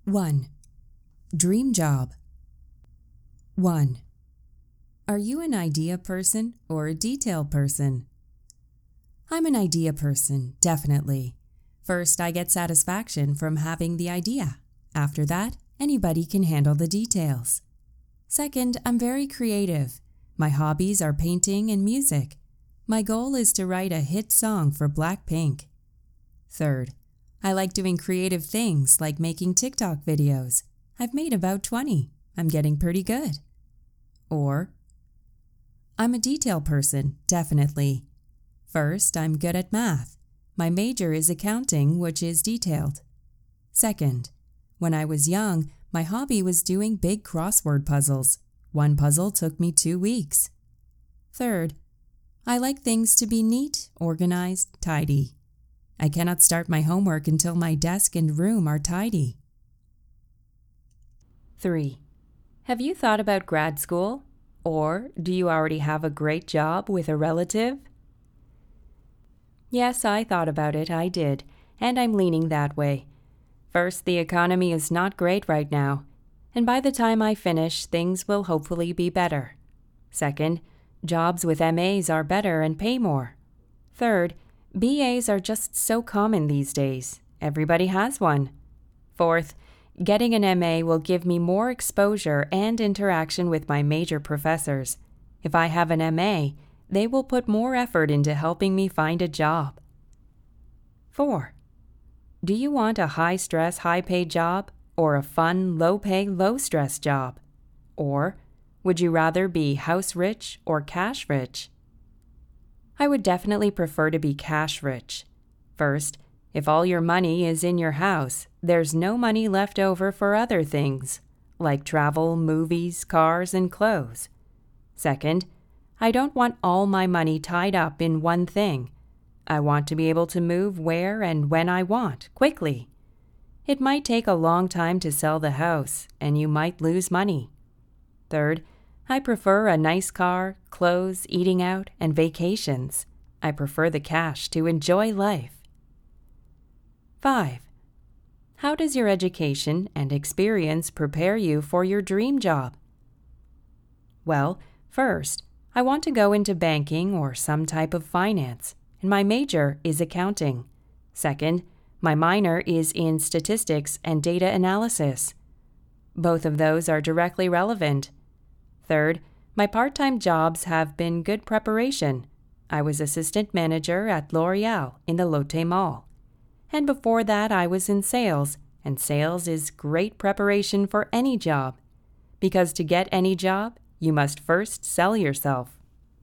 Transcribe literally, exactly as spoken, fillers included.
one. Dream job. one. Are you an idea person or a detail person? I'm an idea person, definitely. First, I get satisfaction from having the idea. After that, anybody can handle the details. Second, I'm very creative. My hobbies are painting and music. My goal is to write a hit song for Blackpink. Third, I like doing creative things like making TikTok videos. I've made about twenty. I'm getting pretty good. Or, I'm a detail person, definitely. First, I'm good at math. My major is accounting, which is detailed. Second, when I was young, my hobby was doing big crossword puzzles. One puzzle took me two weeks. Third, I like things to be neat, organized, tidy. I cannot start my homework until my desk and room are tidy. three. Have you thought about grad school? Or do you already have a great job with a relative? Yes, I thought about it, I did, and I'm leaning that way. First, the economy is not great right now, and by the time I finish, things will hopefully be better. Second, jobs with M As are better and pay more. Third, B As are just so common these days. Everybody has one. Fourth, getting an M A will give me more exposure and interaction with my major professors. If I have an M A, they will put more effort into helping me find a job. four. Do you want a high-stress, high-paid job or a fun, low-pay, low-stress job? Or would you rather be house-rich or cash-rich? I would definitely prefer to be cash-rich. First, if all your money is in your house, there's no money left over for other things, like travel, movies, cars, and clothes. Second, I don't want all my money tied up in one thing. I want to be able to move where and when I want, quickly. It might take a long time to sell the house, and you might lose money. Third, I prefer a nice car, clothes, eating out, and vacations. I prefer the cash to enjoy life. five. How does your education and experience prepare you for your dream job? Well, first, I want to go into banking or some type of finance, and my major is accounting. Second, my minor is in statistics and data analysis. Both of those are directly relevant. Third, my part-time jobs have been good preparation. I was assistant manager at L'Oreal in the Lotte Mall. And before that, I was in sales, and sales is great preparation for any job. Because to get any job, you must first sell yourself.